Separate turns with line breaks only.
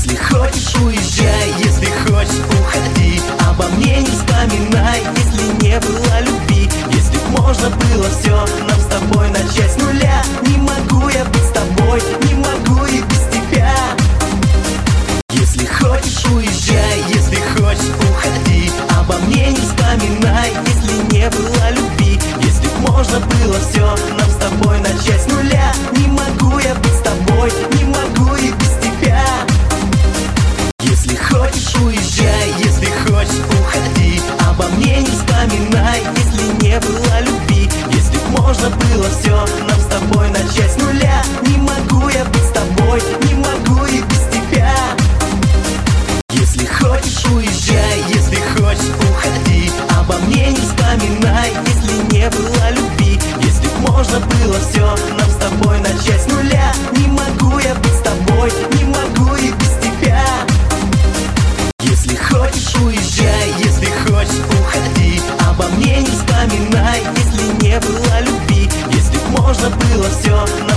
Если хочешь, уезжай, если хочешь, уходи. Обо мне не вспоминай, если не было любви. Если б можно было все нам с тобой начать с нуля. Не могу я быть с тобой, не могу и без тебя. Если хочешь, уезжай, если хочешь, уходи. Обо мне не вспоминай, если не было любви. Если б можно было все нам с тобой начать с нуля. Не могу я быть с тобой, не могу и без тебя. Если хочешь, уезжай, если хочешь, уходи. Обо мне не вспоминай, если не было любви. Если б можно было все нам с тобой начать с нуля. Не могу я быть с тобой, не могу и без тебя. Если хочешь, уезжай, если хочешь, уходи. Обо мне не вспоминай, если не было любви. Если б можно было все нам с тобой начать с нуля. Не могу я быть с тобой, не могу и без тебя. Если хочешь, уезжай, если хочешь, уходи. Обо мне не вспоминай, если не было любви. Если б можно было все